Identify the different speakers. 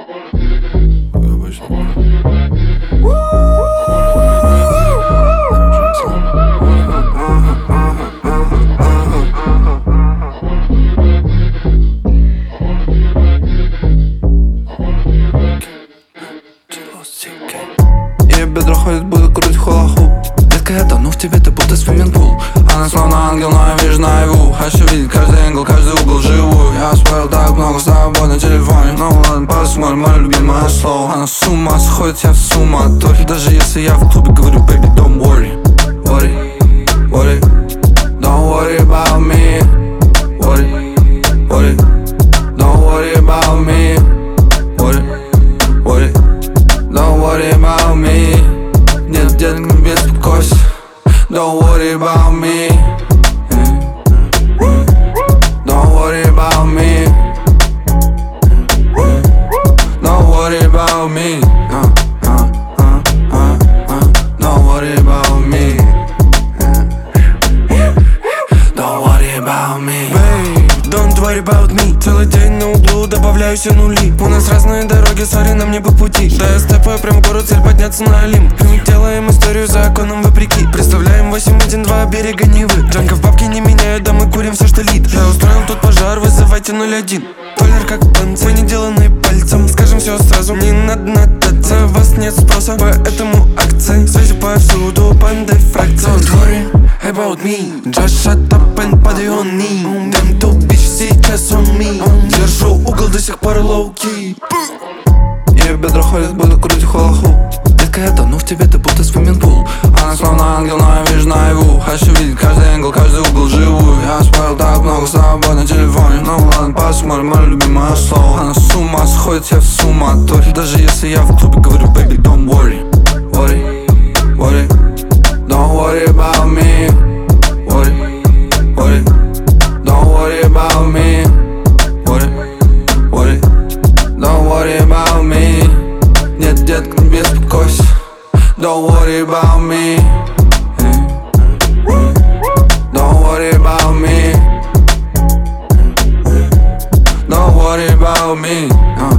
Speaker 1: Ее бедра ходят, буду крутить хулаху. Детка, я тону в тебе, ты будто свимминг-пул. Она словно ангел, но я вижу наяву. Хочу видеть каждый англ, каждый угол живую. Я спорил так много с тобой на телефоне. Ну ладно, посмотрим, мое любимое слово. Она с ума сходит, я в суматохе. Даже если я в клубе говорю, baby, don't worry. Worry, worry, don't worry about me. Worry, worry, don't worry about me. Worry, worry, don't worry about me. Нет, детка, не беспокойся. Don't worry about me. Don't worry about me. Don't worry about me. Don't worry about me. Don't worry about me.
Speaker 2: Babe, don't worry about me. Целый день на углу, добавляю все нули. У нас разные дороги, сори, нам не по пути. Да я степаю прям в город, цель подняться на Олимп. Мы делаем историю законом вопреки. Представляем 8-1-2 берега Невы. Джанка в бабке не меняют, да мы курим все, что лит. Я устроил тут пожар, вызывайте 01. Толер как панцирь, мы не деланы пальцем. Скажем все сразу, не надо надаться. Вас нет спроса, поэтому акции связи повсюду, панды фракции. Don't worry about me, just shut up and body on me. Them two bitch сейчас on me. Держу угол до сих пор low-key.
Speaker 1: Ее бедра ходят, буду крутить хулаху. Детка, я тону в тебе, ты будто свимминг-пул. Она словно ангел, но я вижу наяву. Хочу видеть каждый англ, каждый угол живую. Я спорил так много с тобой на телефоне. Ну ладно, посмотрим, мое любимое слово. Она с ума сходит, я в суматохе. Даже если я в клубе говорю, baby, don't worry. Worry, worry, don't worry about me. Worry, worry, don't worry about me. Worry, worry, don't worry about me. Нет, детка, не беспокойся. Don't worry about me. Don't worry about me. Don't worry about me.